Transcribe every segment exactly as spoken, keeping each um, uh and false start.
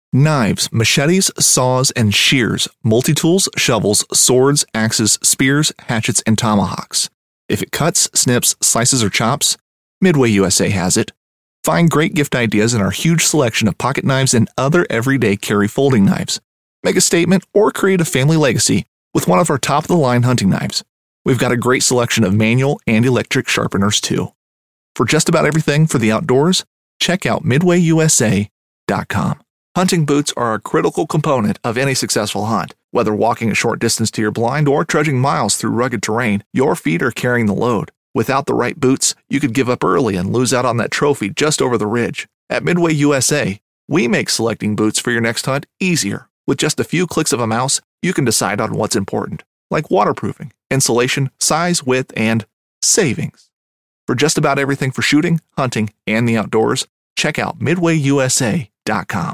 Knives, machetes, saws, and shears, multi-tools, shovels, swords, axes, spears, hatchets, and tomahawks. If it cuts, snips, slices, or chops, Midway U S A has it. Find great gift ideas in our huge selection of pocket knives and other everyday carry folding knives. Make a statement or create a family legacy with one of our top-of-the-line hunting knives. We've got a great selection of manual and electric sharpeners, too. For just about everything for the outdoors, check out midway u s a dot com. Hunting boots are a critical component of any successful hunt. Whether walking a short distance to your blind or trudging miles through rugged terrain, your feet are carrying the load. Without the right boots, you could give up early and lose out on that trophy just over the ridge. At Midway U S A, we make selecting boots for your next hunt easier. With just a few clicks of a mouse, you can decide on what's important, like waterproofing, insulation, size, width, and savings. For just about everything for shooting, hunting, and the outdoors, check out midway u s a dot com.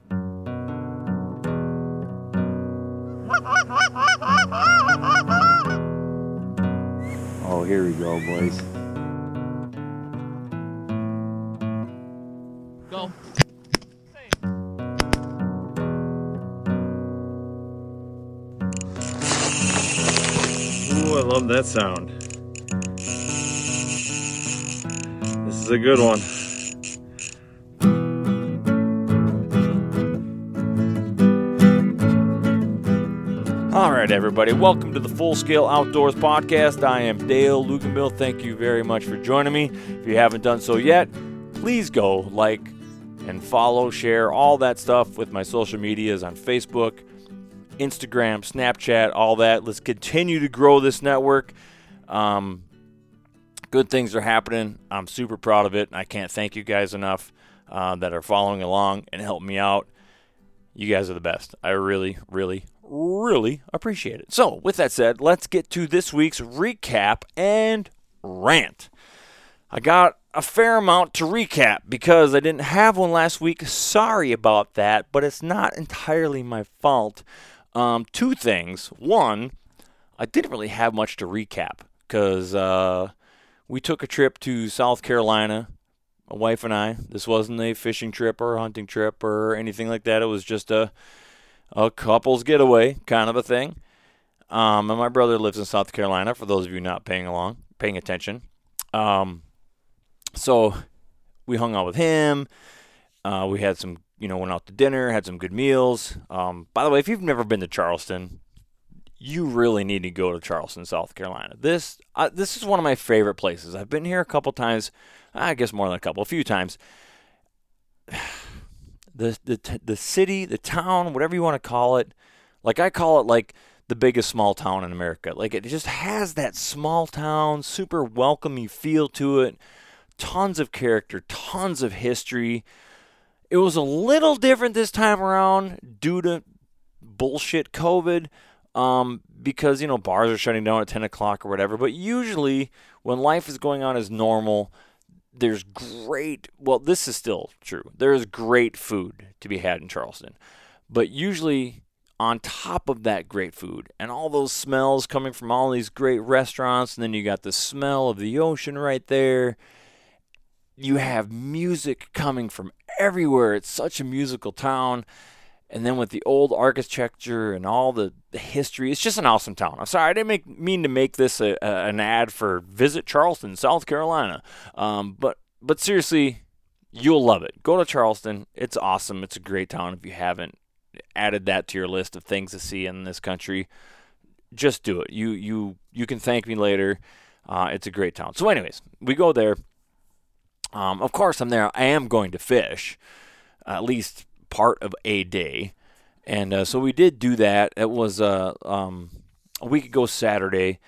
Oh, here we go, boys. Go. Ooh, I love that sound. This is a good one. All right, everybody. Welcome to the Full Scale Outdoors Podcast. I am Dale Luganbill. Thank you very much for joining me. If you haven't done so yet, please go like and follow, share, all that stuff with my social medias on Facebook, Instagram, Snapchat, all that. Let's continue to grow this network. Um, good things are happening. I'm super proud of it. I can't thank you guys enough uh, that are following along and helping me out. You guys are the best. I really, really, really appreciate it. So, with that said, let's get to this week's recap and rant. I got a fair amount to recap because I didn't have one last week. Sorry about that, but it's not entirely my fault. Um, two things. One, I didn't really have much to recap because uh, we took a trip to South Carolina, my wife and I. This wasn't a fishing trip or a hunting trip or anything like that. It was just a a couple's getaway kind of a thing. Um, and my brother lives in South Carolina, for those of you not paying along, paying attention. Um, so we hung out with him. Uh, we had some, you know, went out to dinner, had some good meals. Um, by the way, if you've never been to Charleston, you really need to go to Charleston, South Carolina. This uh, this is one of my favorite places. I've been here a couple times, I guess more than a couple, a few times. The the the city, the town, whatever you want to call it, like I call it like the biggest small town in America. Like it just has that small town, super welcoming feel to it. Tons of character, tons of history. It was a little different this time around due to bullshit COVID, um, because, you know, bars are shutting down at ten o'clock or whatever. But usually when life is going on as normal, there's great, well, this is still true. There is great food to be had in Charleston. But usually on top of that great food and all those smells coming from all these great restaurants, and then you got the smell of the ocean right there, you have music coming from everywhere. It's such a musical town. And then with the old architecture and all the, the history, it's just an awesome town. I'm sorry, I didn't make, mean to make this a, a, an ad for Visit Charleston, South Carolina. Um, but but seriously, you'll love it. Go to Charleston. It's awesome. It's a great town. If you haven't added that to your list of things to see in this country, just do it. You you you can thank me later. Uh, it's a great town. So anyways, we go there. Um, of course, I'm there. I am going to fish, uh, at least part of a day, and uh, so we did do that. It was uh, um, a week ago Saturday.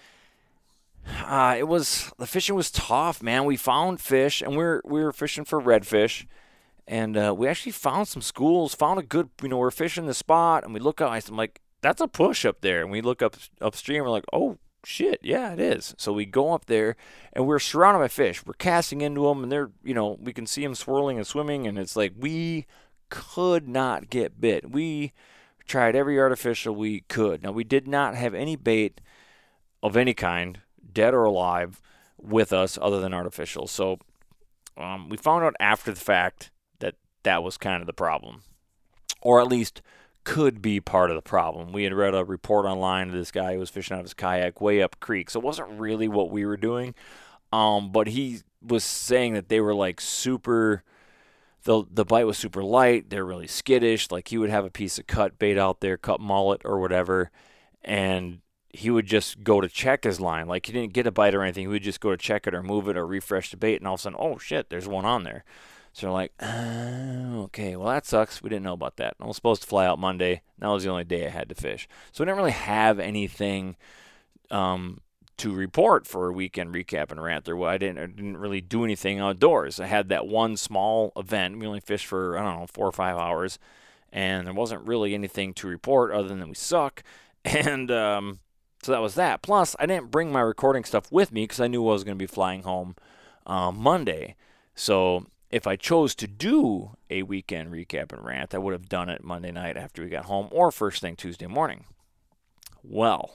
Uh, it was the fishing was tough, man. We found fish, and we we're we were fishing for redfish, and uh, we actually found some schools. Found a good, you know, we're fishing the spot, and we look out. I'm like, that's a push up there, and we look up upstream. We're like, oh shit, yeah, it is. So we go up there, and we're surrounded by fish. We're casting into them, and they're, you know, we can see them swirling and swimming, and it's like we could not get bit. We tried every artificial we could. Now, we did not have any bait of any kind, dead or alive, with us other than artificial. So um, we found out after the fact that that was kind of the problem. or at least could be part of the problem. We had read a report online of this guy who was fishing out of his kayak way up creek, so it wasn't really what we were doing. Um, but he was saying that they were like super, the the bite was super light. They're really skittish. Like he would have a piece of cut bait out there, cut mullet or whatever, and he would just go to check his line. Like he didn't get a bite or anything. He would just go to check it or move it or refresh the bait, and all of a sudden, oh shit, there's one on there. So they're like, oh, okay, well that sucks. We didn't know about that. I was supposed to fly out Monday. That was the only day I had to fish. So we didn't really have anything um, to report for a weekend recap and rant. There, I didn't, I didn't really do anything outdoors. I had that one small event. We only fished for, I don't know, four or five hours. And there wasn't really anything to report other than we suck. And um, so that was that. Plus, I didn't bring my recording stuff with me because I knew I was going to be flying home um, Monday. So if I chose to do a weekend recap and rant, I would have done it Monday night after we got home or first thing Tuesday morning. Well,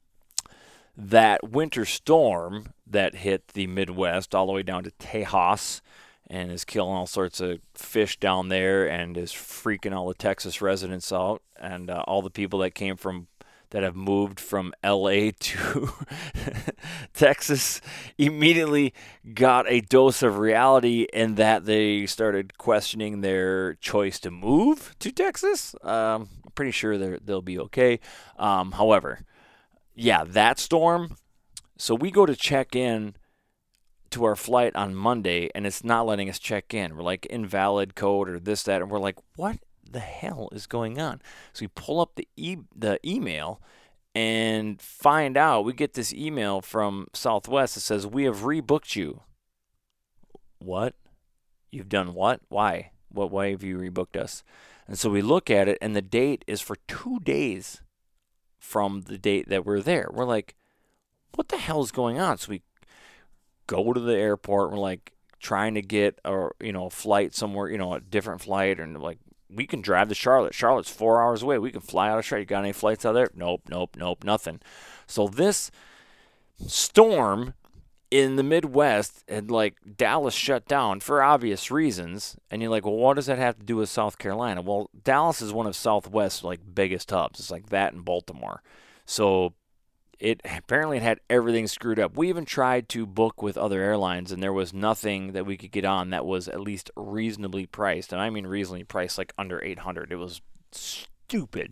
that winter storm that hit the Midwest all the way down to Tejas and is killing all sorts of fish down there and is freaking all the Texas residents out and uh, all the people that came from that have moved from L A to Texas immediately got a dose of reality in that they started questioning their choice to move to Texas. Um, I'm pretty sure they'll be okay. Um, however, yeah, that storm. So we go to check in to our flight on Monday, and it's not letting us check in. We're like invalid code or this, that, and we're like, what the hell is going on? So we pull up the e- the email and find out. We get this email from Southwest that says, we have rebooked you. What? You've done what? Why? What? Why have you rebooked us? And so we look at it, and the date is for two days from the date that we're there. We're like, what the hell is going on? So we go to the airport. We're like trying to get a, you know, a flight somewhere, you know, a different flight, and like, we can drive to Charlotte. Charlotte's four hours away. We can fly out of Charlotte. You got any flights out there? Nope, nope, nope, nothing. So this storm in the Midwest and like Dallas shut down for obvious reasons. And you're like, well, what does that have to do with South Carolina? Well, Dallas is one of Southwest's like biggest hubs. It's like that in Baltimore. So it apparently it had everything screwed up. We even tried to book with other airlines, and there was nothing that we could get on that was at least reasonably priced. And I mean reasonably priced, like under eight hundred. It was stupid.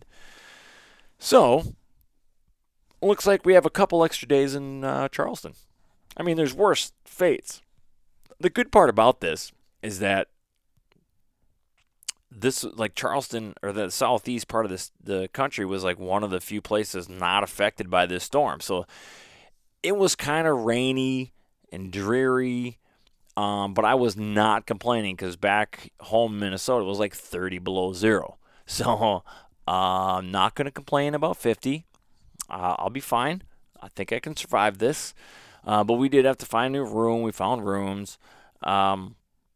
So, looks like we have a couple extra days in uh, Charleston. I mean, there's worse fates. The good part about this is that this, like Charleston, or the southeast part of this the country, was like one of the few places not affected by this storm. So it was kind of rainy and dreary, um, but I was not complaining because back home in Minnesota it was like thirty below zero. So uh, I'm not going to complain about fifty. Uh, I'll be fine. I think I can survive this. Uh, but we did have to find a new room. We found rooms. Um,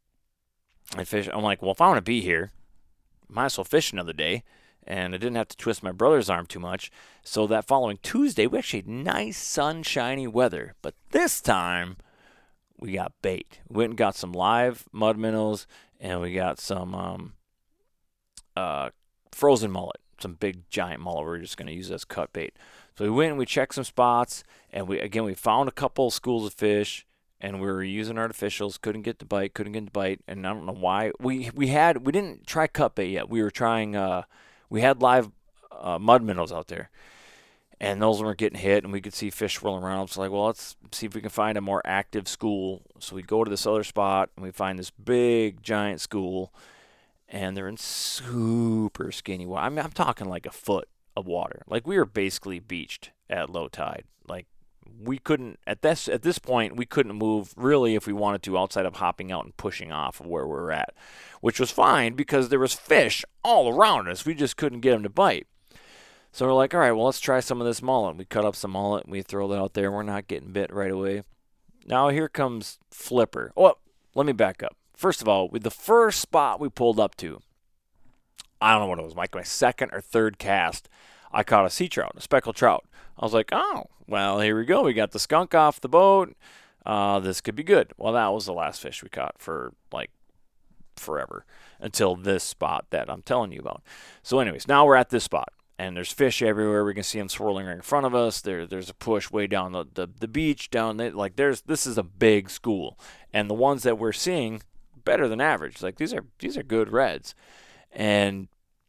I fish. I'm like, well, if I want to be here, might as well fish another day. And I didn't have to twist my brother's arm too much. So that following Tuesday, we actually had nice sunshiny weather. But this time, we got bait. We went and got some live mud minnows, and we got some um, uh, frozen mullet, some big giant mullet. We're just going to use as cut bait. So we went and we checked some spots, and we again we found a couple schools of fish, and we were using artificials. Couldn't get the bite. Couldn't get the bite, and I don't know why. We we had we didn't try cut bait yet. We were trying. Uh, we had live uh, mud minnows out there, and those weren't getting hit, and we could see fish swirling around. So like, well, let's see if we can find a more active school. So we go to this other spot, and we find this big giant school, and they're in super skinny water. I mean, I'm talking like a foot of water. Like, we were basically beached at low tide. Like, we couldn't at this at this point we couldn't move really if we wanted to outside of hopping out and pushing off of where we were at, which was fine because there was fish all around us. We just couldn't get them to bite. So we're like, all right, well, let's try some of this mullet. We cut up some mullet and we throw that out there. We're not getting bit right away. Now here comes Flipper. Oh, let me back up. First of all, with the first spot we pulled up to, I don't know what it was, like my second or third cast, I caught a sea trout, a speckled trout. I was like, oh, well, here we go. We got the skunk off the boat. Uh, this could be good. Well, that was the last fish we caught for like forever until this spot that I'm telling you about. So anyways, now we're at this spot. And there's fish everywhere. We can see them swirling right in front of us. There, there's a push way down the, the, the beach. Down there. Like there's this is a big school, and the ones that we're seeing better than average. Like these are these are good reds, and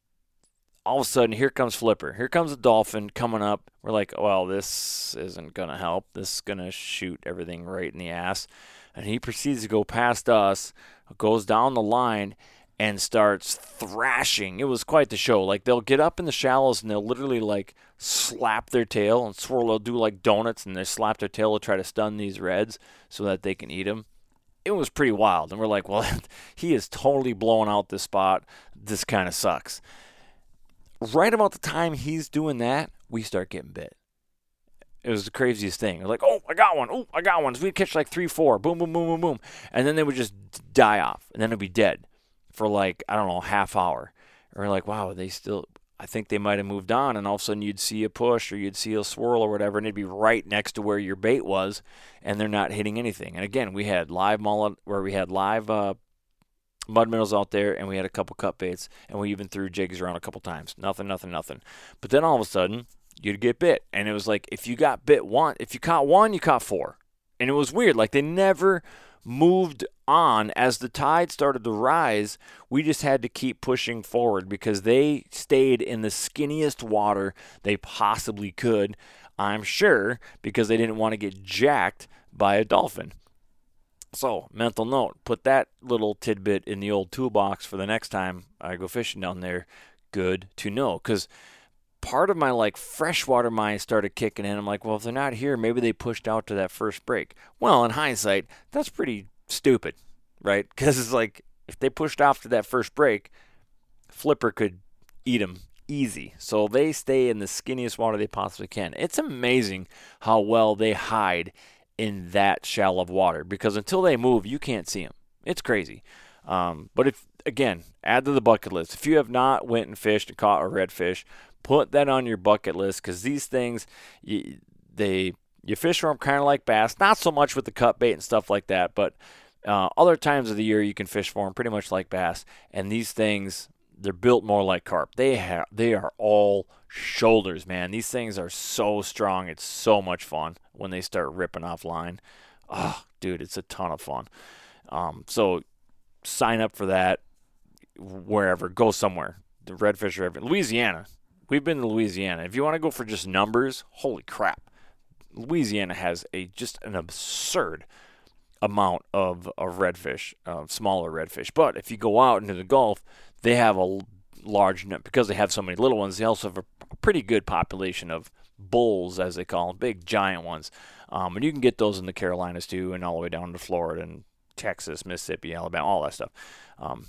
all of a sudden here comes Flipper. Here comes a dolphin coming up. We're like, well, this isn't gonna help. This is gonna shoot everything right in the ass, and he proceeds to go past us, goes down the line, and starts thrashing. It was quite the show. Like, they'll get up in the shallows and they'll literally, like, slap their tail and swirl. They'll do, like, donuts, and they slap their tail to try to stun these reds so that they can eat them. It was pretty wild. And we're like, well, he is totally blowing out this spot. This kind of sucks. Right about the time he's doing that, we start getting bit. It was the craziest thing. It was like, oh, I got one. Oh, I got one. So we'd catch, like, three, four. Boom, boom, boom, boom, boom. And then they would just die off. And then it'd be dead for like, I don't know, half hour. And we're like, wow, they still, I think they might have moved on. And all of a sudden you'd see a push or you'd see a swirl or whatever, and it'd be right next to where your bait was, and they're not hitting anything. And again, we had live mullet, where we had live uh, mud minnows out there, and we had a couple cut baits, and we even threw jigs around a couple times. Nothing, nothing, nothing. But then all of a sudden, you'd get bit. And it was like, if you got bit one, if you caught one, you caught four. And it was weird. Like, they never moved on. As the tide started to rise, we just had to keep pushing forward because they stayed in the skinniest water they possibly could, I'm sure, because they didn't want to get jacked by a dolphin. So, mental note, put that little tidbit in the old toolbox for the next time I go fishing down there. Good to know, because part of my, like, freshwater mind started kicking in. I'm like, well, if they're not here, maybe they pushed out to that first break. Well, in hindsight, that's pretty stupid, right? Because it's like, if they pushed off to that first break, Flipper could eat them easy. So they stay in the skinniest water they possibly can. It's amazing how well they hide in that shallow of water, because until they move, you can't see them. It's crazy. Um, but if, again, add to the bucket list. If you have not went and fished and caught a redfish, put that on your bucket list, because these things, you, they you fish for them kind of like bass. Not so much with the cut bait and stuff like that, but uh, other times of the year you can fish for them pretty much like bass. And these things, they're built more like carp. They have they are all shoulders, man. These things are so strong. It's so much fun when they start ripping off line. Oh, dude, it's a ton of fun. Um, so sign up for that wherever. Go somewhere. The redfish are everywhere. Louisiana. We've been to Louisiana. If you want to go for just numbers, holy crap. Louisiana has a just an absurd amount of, of redfish, uh, smaller redfish. But if you go out into the Gulf, they have a large, because they have so many little ones, they also have a pretty good population of bulls, as they call them, big giant ones. Um, and you can get those in the Carolinas too, and all the way down to Florida and Texas, Mississippi, Alabama, all that stuff. Um,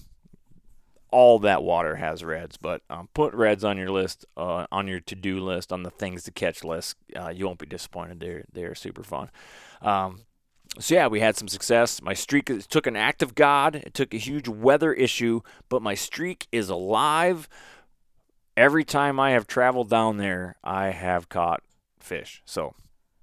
all that water has reds, but um, put reds on your list, uh, on your to-do list, on the things to catch list. Uh, you won't be disappointed. They're, they're super fun. Um, so, yeah, we had some success. My streak it took an act of God. It took a huge weather issue, but my streak is alive. Every time I have traveled down there, I have caught fish. So,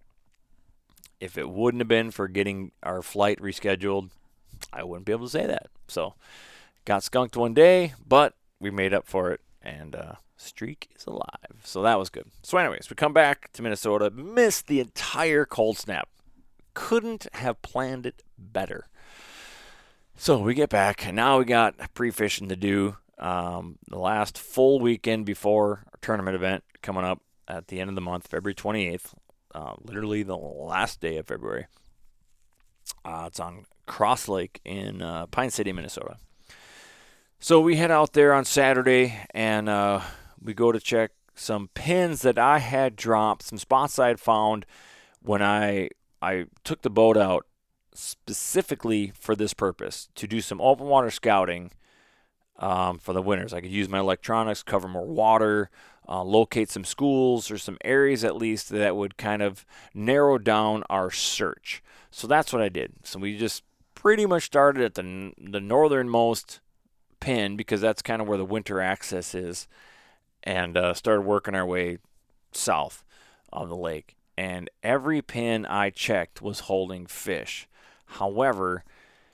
if it wouldn't have been for getting our flight rescheduled, I wouldn't be able to say that. So, got skunked one day, but we made up for it, and uh, streak is alive. So that was good. So anyways, we come back to Minnesota, missed the entire cold snap. Couldn't have planned it better. So we get back, and now we got pre-fishing to do. Um, the last full weekend before our tournament event coming up at the end of the month, February twenty-eighth, uh, literally the last day of February. Uh, it's on Cross Lake in uh, Pine City, Minnesota. So we head out there on Saturday, and uh, we go to check some pins that I had dropped, some spots I had found when I I took the boat out specifically for this purpose, to do some open water scouting um, for the winters. I could use my electronics, cover more water, uh, locate some schools or some areas at least that would kind of narrow down our search. So that's what I did. So we just pretty much started at the the northernmost pin, because that's kind of where the winter access is, and uh, started working our way south of the lake. And every pin I checked was holding fish. However,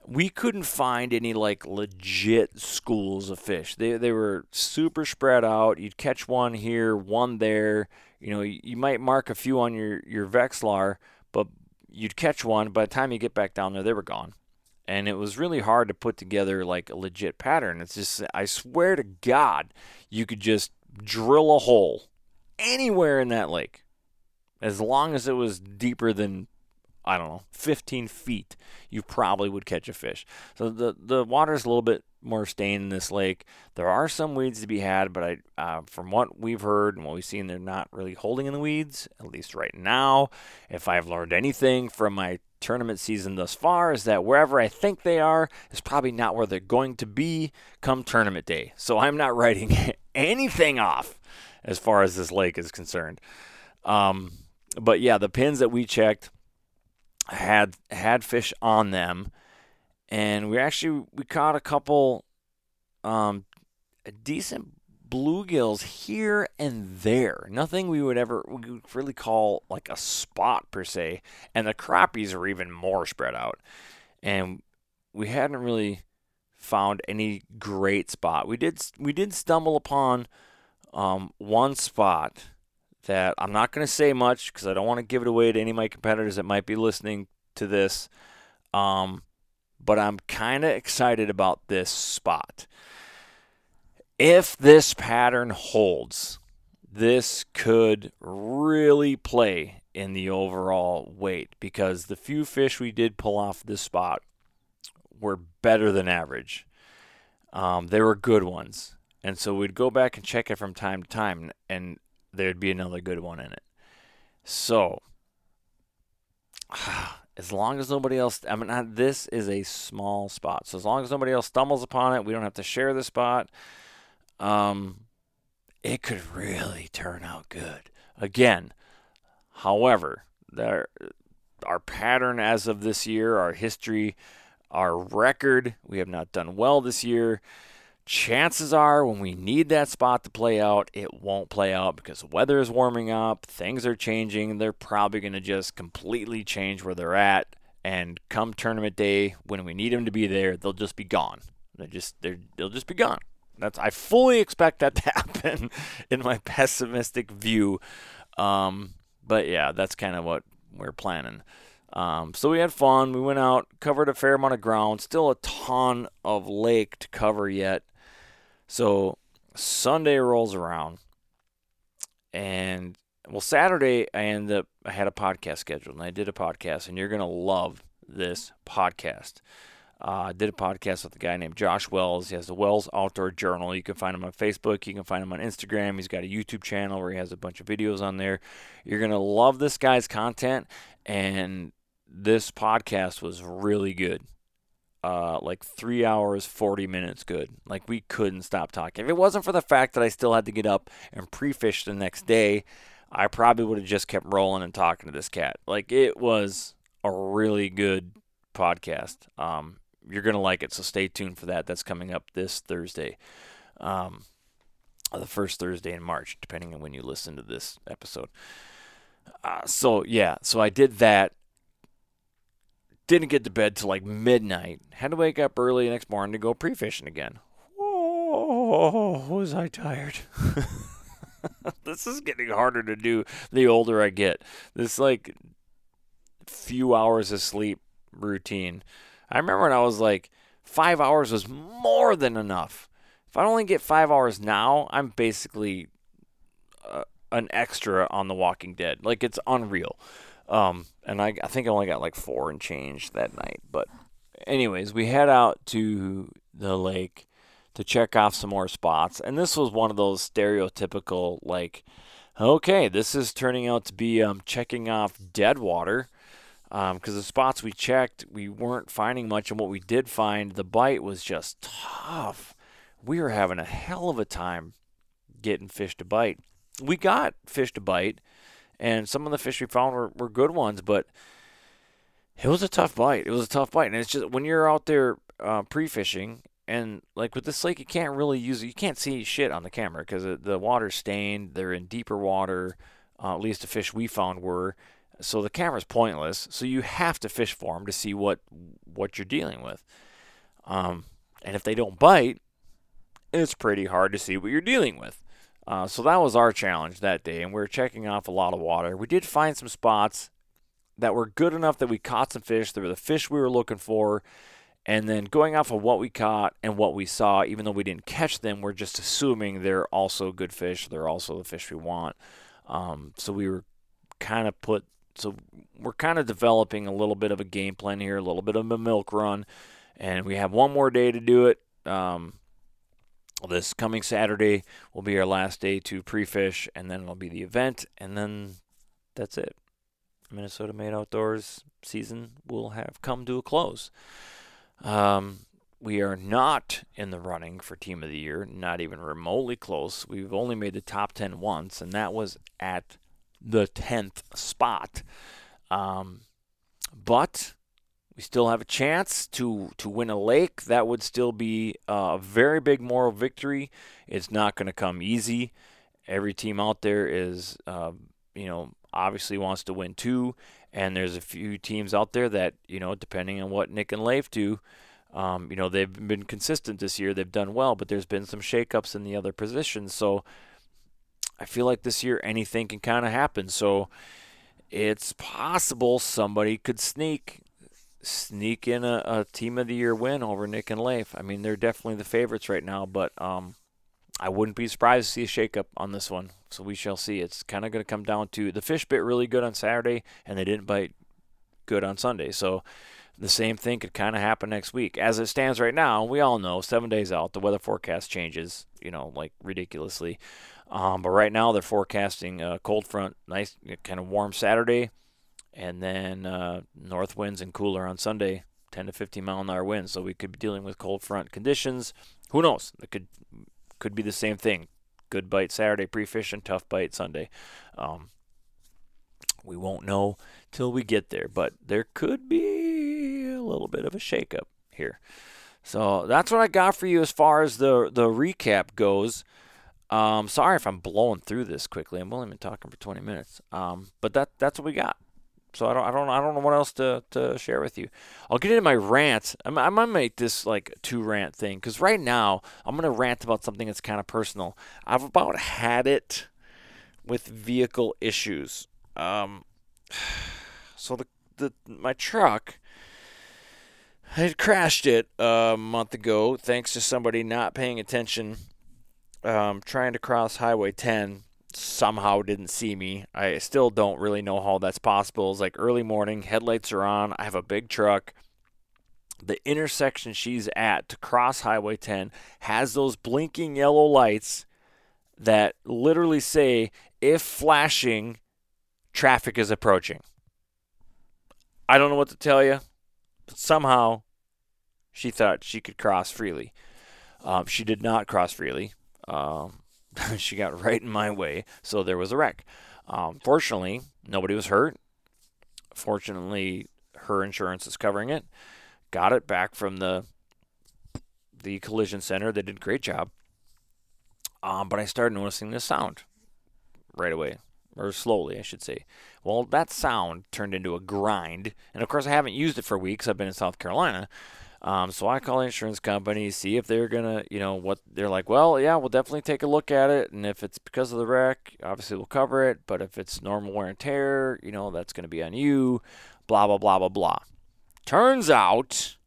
we couldn't find any like legit schools of fish. They they were super spread out. You'd catch one here, one there. You know, you, you might mark a few on your your Vexilar, but you'd catch one. By the time you get back down there, they were gone. And it was really hard to put together like a legit pattern. It's just, I swear to God, you could just drill a hole anywhere in that lake, as long as it was deeper than, I don't know, fifteen feet, you probably would catch a fish. So the the water's a little bit more stained in this lake. There are some weeds to be had, but I, uh, from what we've heard and what we've seen, they're not really holding in the weeds, at least right now. If I've learned anything from my tournament season thus far, is that wherever I think they are is probably not where they're going to be come tournament day. So I'm not writing anything off as far as this lake is concerned. Um, but yeah, the pins that we checked had had fish on them, and we actually we caught a couple um, decent bluegills here and there. Nothing we would ever we would really call like a spot per se, and the crappies are even more spread out. And we hadn't really found any great spot. We did we did stumble upon um, one spot that I'm not going to say much because I don't want to give it away to any of my competitors that might be listening to this. Um, but I'm kind of excited about this spot. If this pattern holds, this could really play in the overall weight, because the few fish we did pull off this spot were better than average. Um, they were good ones. And so we'd go back and check it from time to time, and there'd be another good one in it. So, as long as nobody else, I mean, this is a small spot. So as long as nobody else stumbles upon it, we don't have to share the spot. Um, it could really turn out good. Again, however, there, our pattern as of this year, our history, our record, we have not done well this year. Chances are when we need that spot to play out, it won't play out because the weather is warming up, things are changing. They're probably going to just completely change where they're at, and come tournament day, when we need them to be there, they'll just be gone. They just they're they'll just be gone. That's I fully expect that to happen in my pessimistic view. Um, but yeah, that's kind of what we're planning. Um, so we had fun. We went out, covered a fair amount of ground, still a ton of lake to cover yet. So Sunday rolls around, and well, Saturday I ended up, I had a podcast scheduled, and I did a podcast, and you're going to love this podcast. Uh, I did a podcast with a guy named Josh Wells. He has the Wells Outdoor Journal. You can find him on Facebook. You can find him on Instagram. He's got a YouTube channel where he has a bunch of videos on there. You're going to love this guy's content, and this podcast was really good. Uh, like three hours, forty minutes good. Like, we couldn't stop talking. If it wasn't for the fact that I still had to get up and pre-fish the next day, I probably would have just kept rolling and talking to this cat. Like, it was a really good podcast. Um, you're going to like it, so stay tuned for that. That's coming up this Thursday. Um, the first Thursday in March, depending on when you listen to this episode. Uh, so, yeah, so I did that. Didn't get to bed till like midnight. Had to wake up early the next morning to go pre-fishing again. Oh, was I tired. This is getting harder to do the older I get. This like few hours of sleep routine. I remember when I was like, five hours was more than enough. If I only get five hours now, I'm basically uh, an extra on The Walking Dead. Like, it's unreal. Um, and I, I think I only got like four and change that night. But anyways, we head out to the lake to check off some more spots. And this was one of those stereotypical, like, okay, this is turning out to be um, checking off dead water. Because um, the spots we checked, we weren't finding much. And what we did find, the bite was just tough. We were having a hell of a time getting fish to bite. We got fish to bite. And some of the fish we found were, were good ones, but it was a tough bite. It was a tough bite. And it's just when you're out there uh, pre-fishing, and like with this lake, you can't really use it. You can't see shit on the camera because the water's stained. They're in deeper water. Uh, at least the fish we found were. So the camera's pointless. So you have to fish for them to see what what you're dealing with. Um, and if they don't bite, it's pretty hard to see what you're dealing with. Uh, so that was our challenge that day, and we were checking off a lot of water. We did find some spots that were good enough that we caught some fish. They were the fish we were looking for. And then going off of what we caught and what we saw, even though we didn't catch them, we're just assuming they're also good fish. They're also the fish we want. Um, so we were kind of put, so we're kind of developing a little bit of a game plan here, a little bit of a milk run. And we have one more day to do it. Um, this coming Saturday will be our last day to pre-fish, and then it'll be the event, and then that's it. Minnesota Made Outdoors season will have come to a close. Um, we are not in the running for Team of the Year, not even remotely close. We've only made the top ten once, and that was at the tenth spot. Um, but we still have a chance to, to win a lake. That would still be a very big moral victory. It's not going to come easy. Every team out there is, uh, you know, obviously wants to win too. And there's a few teams out there that, you know, depending on what Nick and Leif do, um, you know, they've been consistent this year. They've done well, but there's been some shakeups in the other positions. So I feel like this year anything can kind of happen. So it's possible somebody could sneak sneak in a, a Team of the Year win over Nick and Leif. I mean, they're definitely the favorites right now, but um, I wouldn't be surprised to see a shakeup on this one. So we shall see. It's kind of going to come down to the fish bit really good on Saturday, and they didn't bite good on Sunday. So the same thing could kind of happen next week. As it stands right now, we all know seven days out, the weather forecast changes, you know, like ridiculously. Um, but right now they're forecasting a cold front, nice, kind of warm Saturday, and then uh, north winds and cooler on Sunday, ten to fifteen mile an hour winds. So we could be dealing with cold front conditions. Who knows? It could could be the same thing. Good bite Saturday pre-fishing, tough bite Sunday. Um, we won't know till we get there, but there could be a little bit of a shakeup here. So that's what I got for you as far as the the recap goes. Um, sorry if I'm blowing through this quickly. I'm only been talking for twenty minutes. Um, but that that's what we got. So I don't I don't I don't know what else to, to share with you. I'll get into my rant. I'm I might make this like a two rant thing because right now I'm gonna rant about something that's kind of personal. I've about had it with vehicle issues. Um, so the the my truck, I had crashed it a month ago thanks to somebody not paying attention. Um, trying to cross Highway ten. Somehow didn't see me. I still don't really know how that's possible. It's like early morning, headlights are on. I have a big truck. The intersection she's at to cross Highway ten has those blinking yellow lights that literally say, if flashing, traffic is approaching. I don't know what to tell you, but somehow she thought she could cross freely. Um, she did not cross freely. Um, she got right in my way, so there was a wreck. Um, fortunately, nobody was hurt. Fortunately, her insurance is covering it. Got it back from the the collision center. They did a great job. Um, but I started noticing this sound right away, or slowly, I should say. Well, that sound turned into a grind, and of course, I haven't used it for weeks. I've been in South Carolina. Um, so I call the insurance company, see if they're going to, you know, what they're like, well, yeah, we'll definitely take a look at it. And if it's because of the wreck, obviously we'll cover it. But if it's normal wear and tear, you know, that's going to be on you, blah, blah, blah, blah, blah. Turns out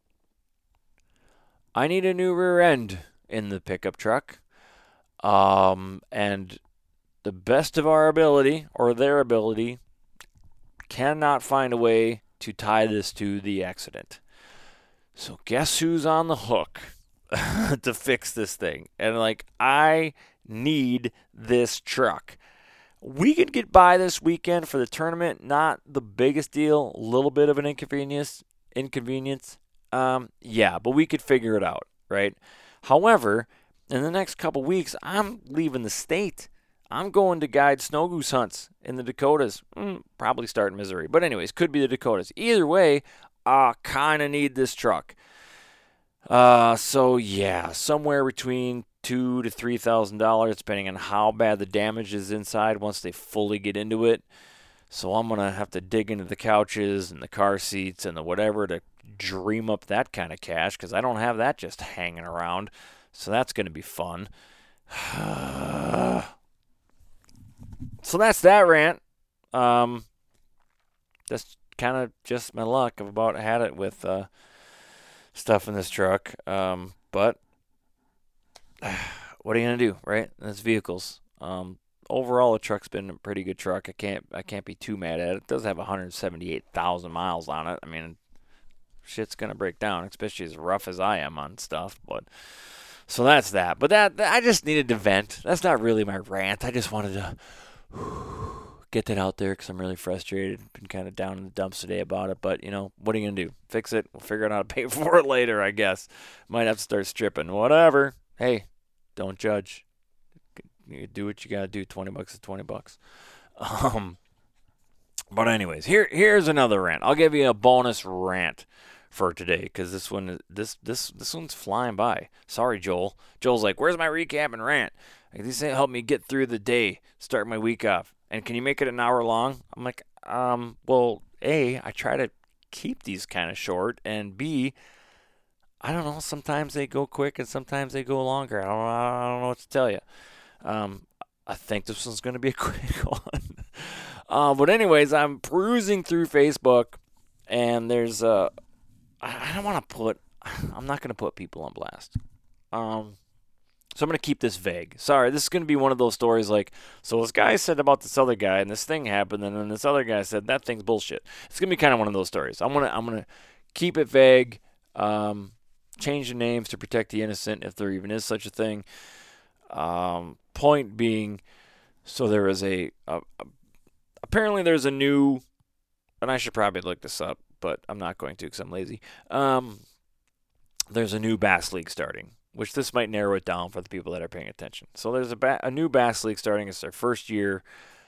I need a new rear end in the pickup truck. Um, and the best of our ability, or their ability, cannot find a way to tie this to the accident. So guess who's on the hook to fix this thing? And, like, I need this truck. We could get by this weekend for the tournament. Not the biggest deal. A little bit of an inconvenience. Inconvenience. Um, yeah, but we could figure it out, right? However, in the next couple weeks, I'm leaving the state. I'm going to guide snow goose hunts in the Dakotas. Mm, probably start in Missouri. But anyways, could be the Dakotas. Either way, I kind of need this truck. Uh, so yeah, somewhere between two to three thousand dollars, depending on how bad the damage is inside. Once they fully get into it, So I'm going to have to dig into the couches and the car seats and the whatever to dream up that kind of cash because I don't have that just hanging around. So that's going to be fun. So that's that rant. Um, that's kind of just my luck. I've about had it with uh, stuff in this truck. Um, but what are you going to do, right? That's vehicles. Um, overall, the truck's been a pretty good truck. I can't I can't be too mad at it. It does have one hundred seventy-eight thousand miles on it. I mean, shit's going to break down, especially as rough as I am on stuff. But so that's that. But that, that I just needed to vent. That's not really my rant. I just wanted to get that out there because I'm really frustrated. Been kind of down in the dumps today about it. But, you know, what are you going to do? Fix it. We'll figure out how to pay for it later, I guess. Might have to start stripping. Whatever. Hey, don't judge. You do what you got to do. twenty bucks is twenty bucks. Um, but anyways, here here's another rant. I'll give you a bonus rant for today because this one this this this one's flying by. Sorry, Joel. Joel's like, "Where's my recap and rant? Like, these help me get through the day, start my week off. And can you make it an hour long?" I'm like, um, well, A, I try to keep these kind of short, and B, I don't know. Sometimes they go quick and sometimes they go longer. I don't I don't know what to tell you. Um, I think this one's going to be a quick one. uh, but anyways, I'm perusing through Facebook, and there's a. I don't want to put. I'm not going to put people on blast. Um, so I'm going to keep this vague. Sorry, this is going to be one of those stories like, so this guy said about this other guy, and this thing happened, and then this other guy said that thing's bullshit. It's going to be kind of one of those stories. I'm going to. I'm going to keep it vague. Um, change the names to protect the innocent, if there even is such a thing. Um, point being, so there is a, a, a apparently there's a new, and I should probably look this up, but I'm not going to because I'm lazy. Um, there's a new bass league starting, which this might narrow it down for the people that are paying attention. So there's a, ba- a new bass league starting. It's their first year,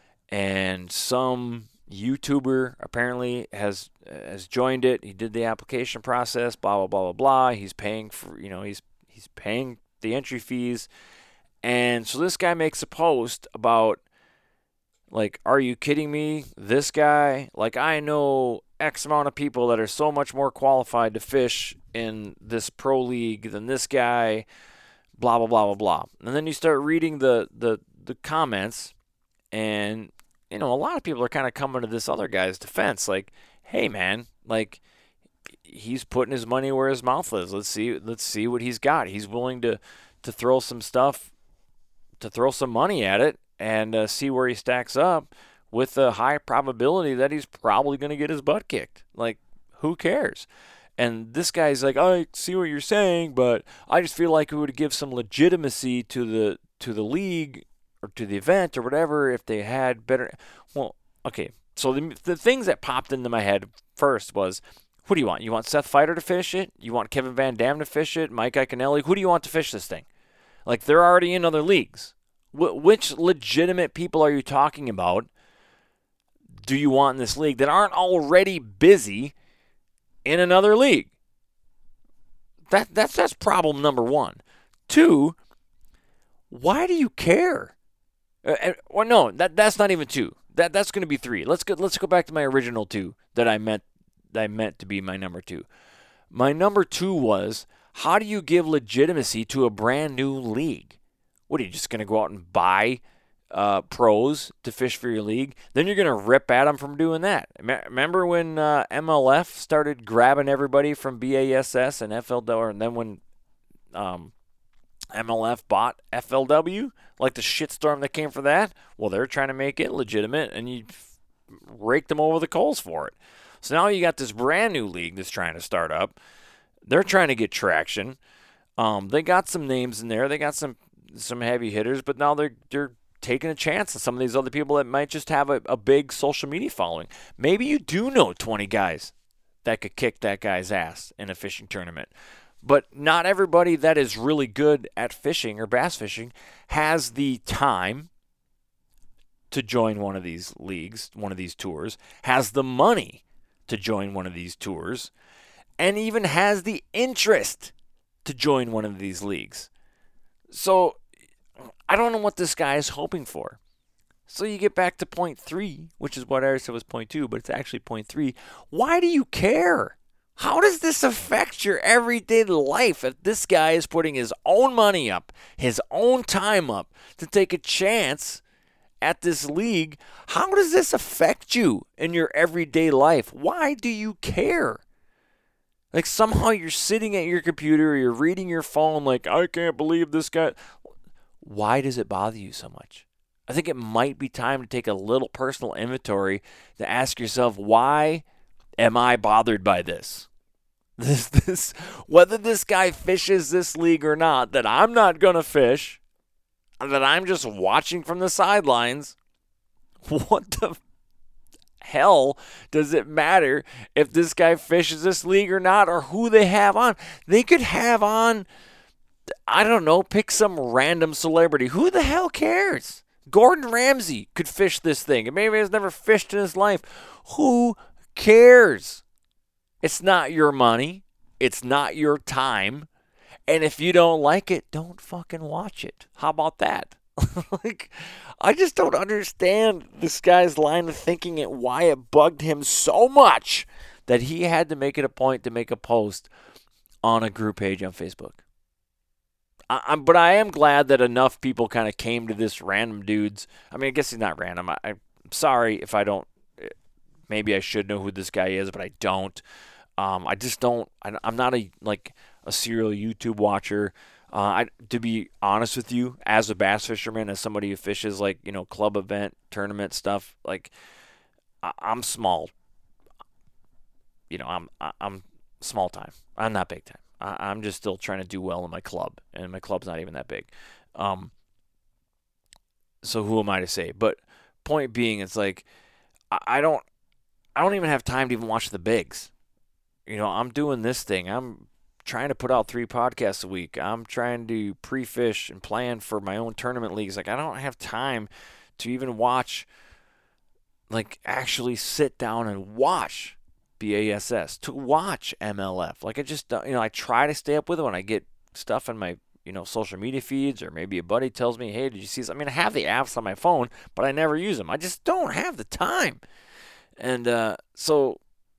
and some YouTuber apparently has has joined it. He did the application process, blah blah blah blah blah. He's paying for, you know, he's he's paying the entry fees. And so this guy makes a post about, like, are you kidding me? This guy, like, I know X amount of people that are so much more qualified to fish in this pro league than this guy, blah, blah, blah, blah, blah. And then you start reading the, the, the comments, and, you know, a lot of people are kind of coming to this other guy's defense. Like, hey, man, like, he's putting his money where his mouth is. Let's see, let's see what he's got. He's willing to, to throw some stuff, to throw some money at it and uh, see where he stacks up with a high probability that he's probably going to get his butt kicked. Like, who cares? And this guy's like, I see what you're saying, but I just feel like it would give some legitimacy to the to the league or to the event or whatever if they had better. Well, okay. So the, the things that popped into my head first was, what do you want? You want Seth Feider to fish it? You want Kevin Van Dam to fish it? Mike Iaconelli? Who do you want to fish this thing? Like, they're already in other leagues. Wh- which legitimate people are you talking about do you want in this league that aren't already busy in another league? That that's that's problem number one. Two, why do you care? Uh, well, no, that that's not even two. That that's going to be three. Let's go. Let's go back to my original two that I meant that I meant to be my number two. My number two was, how do you give legitimacy to a brand new league? What, are you just going to go out and buy uh, pros to fish for your league? Then you're going to rip at them from doing that. Remember when uh, M L F started grabbing everybody from B A S S and F L W, and then when um, M L F bought F L W, like the shitstorm that came for that? Well, they're trying to make it legitimate, and you rake them over the coals for it. So now you got this brand new league that's trying to start up. They're trying to get traction. Um, they got some names in there. They got some some heavy hitters, but now they're they're taking a chance on some of these other people that might just have a, a big social media following. Maybe you do know twenty guys that could kick that guy's ass in a fishing tournament. But not everybody that is really good at fishing or bass fishing has the time to join one of these leagues, one of these tours, has the money to join one of these tours, and even has the interest to join one of these leagues. So I don't know what this guy is hoping for. So you get back to point three, which is what I said was point two, but it's actually point three. Why do you care? How does this affect your everyday life if this guy is putting his own money up, his own time up to take a chance at this league? How does this affect you in your everyday life? Why do you care? Like somehow you're sitting at your computer or you're reading your phone like, I can't believe this guy. Why does it bother you so much? I think it might be time to take a little personal inventory to ask yourself, why am I bothered by this? This, this, whether this guy fishes this league or not, that I'm not going to fish, that I'm just watching from the sidelines, what the hell does it matter if this guy fishes this league or not, or who they have on? They could have on, I don't know, pick some random celebrity. Who the hell cares? Gordon Ramsay could fish this thing, and maybe he's never fished in his life. Who cares? It's not your money. It's not your time. And if you don't like it, don't fucking watch it. How about that? Like, I just don't understand this guy's line of thinking and why it bugged him so much that he had to make it a point to make a post on a group page on Facebook. I, I'm, but I am glad that enough people kind of came to this random dude's. I mean, I guess he's not random. I, I'm sorry if I don't. Maybe I should know who this guy is, but I don't. Um, I just don't. I, I'm not a like a serial YouTube watcher. Uh, I, to be honest with you, as a bass fisherman, as somebody who fishes like you know club event, tournament stuff, like I, I'm small. You know, I'm I, I'm small time. I'm not big time. I, I'm just still trying to do well in my club, and my club's not even that big. Um, so who am I to say? But point being, it's like I, I don't. I don't even have time to even watch the bigs. You know, I'm doing this thing. I'm trying to put out three podcasts a week. I'm trying to pre-fish and plan for my own tournament leagues. Like, I don't have time to even watch, like, actually sit down and watch B A S S, to watch M L F. Like, I just, don't, you know, I try to stay up with it when I get stuff in my, you know, social media feeds, or maybe a buddy tells me, hey, did you see this? I mean, I have the apps on my phone, but I never use them. I just don't have the time. And uh, so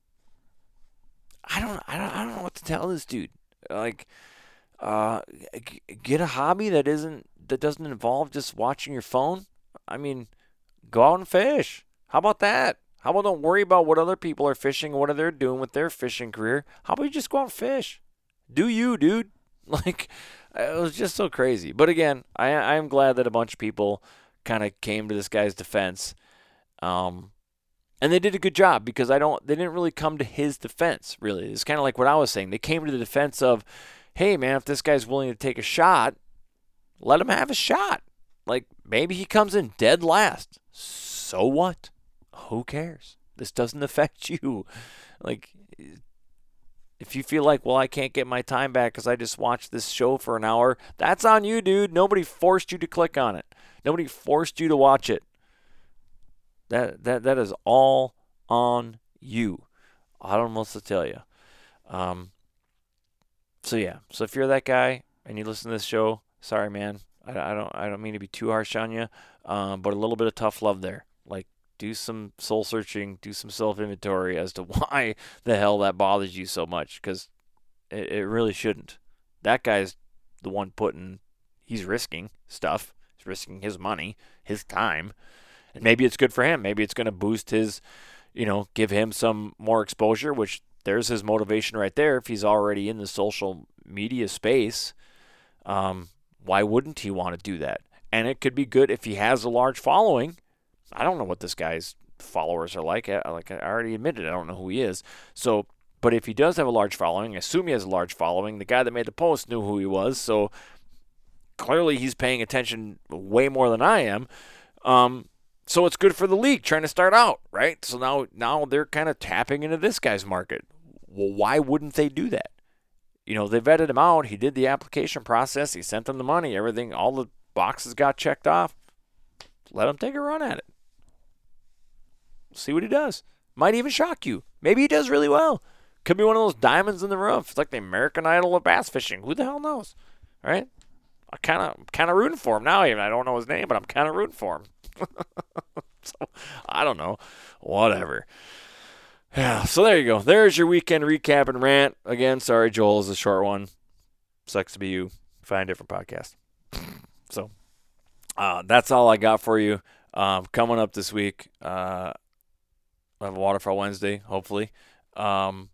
I don't, I don't, I don't know what to tell this dude. Like, uh, g- get a hobby that isn't that doesn't involve just watching your phone. I mean, go out and fish. How about that? How about don't worry about what other people are fishing, what they're doing with their fishing career? How about you just go out and fish? Do you, dude? Like, it was just so crazy. But again, I I am glad that a bunch of people kind of came to this guy's defense. Um. And they did a good job, because I don't. They didn't really come to his defense, really. It's kind of like what I was saying. They came to the defense of, hey, man, if this guy's willing to take a shot, let him have a shot. Like, maybe he comes in dead last. So what? Who cares? This doesn't affect you. Like, if you feel like, well, I can't get my time back because I just watched this show for an hour, that's on you, dude. Nobody forced you to click on it. Nobody forced you to watch it. That that that is all on you. I don't know what to tell you. Um. So yeah. So if you're that guy and you listen to this show, sorry, man. I, I don't I don't mean to be too harsh on you, um, but a little bit of tough love there. Like, do some soul searching, do some self inventory as to why the hell that bothers you so much, because it, it really shouldn't. That guy's the one putting. He's risking stuff. He's risking his money, his time. And maybe it's good for him. Maybe it's going to boost his, you know, give him some more exposure, which there's his motivation right there. If he's already in the social media space, um, why wouldn't he want to do that? And it could be good if he has a large following. I don't know what this guy's followers are like. Like I already admitted, I don't know who he is. So, but if he does have a large following, I assume he has a large following. The guy that made the post knew who he was. So clearly he's paying attention way more than I am. Um, So it's good for the league trying to start out, right? So now now they're kind of tapping into this guy's market. Well, why wouldn't they do that? You know, they vetted him out. He did the application process. He sent them the money. Everything, all the boxes got checked off. Let him take a run at it. See what he does. Might even shock you. Maybe he does really well. Could be one of those diamonds in the rough. It's like the American Idol of bass fishing. Who the hell knows, right? I kind of kind of rooting for him now. Even I don't know his name, but I'm kind of rooting for him. So, I don't know. Whatever. Yeah, so there you go. There's your weekend recap and rant. Again, sorry, Joel is a short one. Sucks to be you. Find a different podcast. So uh, that's all I got for you. Um, coming up this week, uh, I have a Waterfowl Wednesday, hopefully. Um,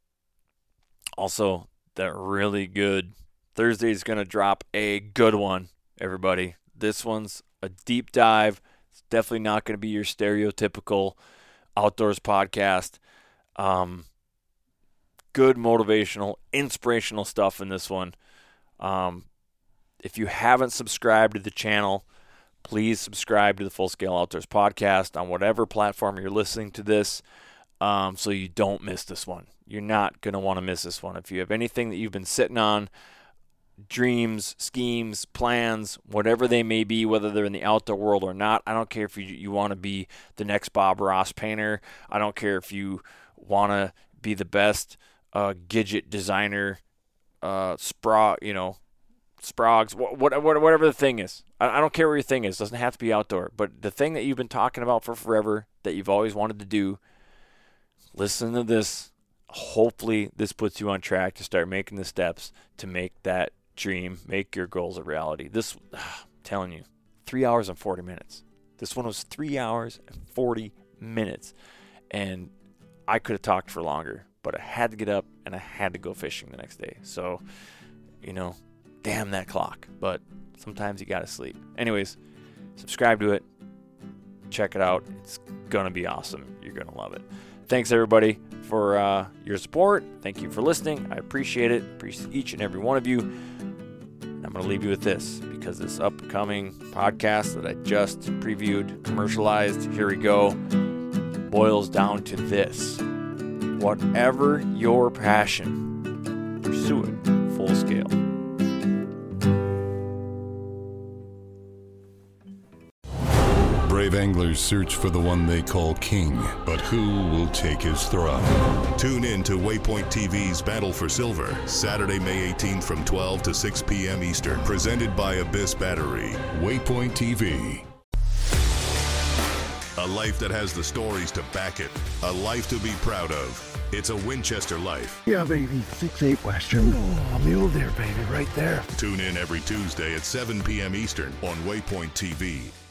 also, that really good Thursday is going to drop a good one, everybody. This one's a deep dive. It's definitely not going to be your stereotypical outdoors podcast. Um, good motivational, inspirational stuff in this one. Um, if you haven't subscribed to the channel, please subscribe to the Full Scale Outdoors podcast on whatever platform you're listening to this, um, so you don't miss this one. You're not going to want to miss this one. If you have anything that you've been sitting on, dreams, schemes, plans, whatever they may be, whether they're in the outdoor world or not, I don't care if you, you want to be the next Bob Ross painter. I don't care if you want to be the best uh, Gidget designer, uh, Sprog, you know, Sprogs, what, what, whatever the thing is. I, I don't care what your thing is. It doesn't have to be outdoor. But the thing that you've been talking about for forever, that you've always wanted to do, listen to this. Hopefully this puts you on track to start making the steps to make that dream, make your goals a reality. This, I'm telling you, three hours and forty minutes. This one was three hours and forty minutes. And I could have talked for longer, but I had to get up and I had to go fishing the next day. So, you know, damn that clock. But sometimes you got to sleep. Anyways, subscribe to it. Check it out. It's going to be awesome. You're going to love it. Thanks, everybody, for uh, your support. Thank you for listening. I appreciate it. Appreciate each and every one of you. And I'm going to leave you with this, because this upcoming podcast that I just previewed, commercialized, here we go, boils down to this. Whatever your passion, pursue it full scale. Brave anglers search for the one they call king, but who will take his throne? Tune in to Waypoint T V's Battle for Silver, Saturday, May eighteenth from twelve to six p.m. Eastern. Presented by Abyss Battery. Waypoint T V. A life that has the stories to back it. A life to be proud of. It's a Winchester life. Yeah, baby. six eight Western. Oh, mule deer, baby, right there. Tune in every Tuesday at seven p.m. Eastern on Waypoint T V.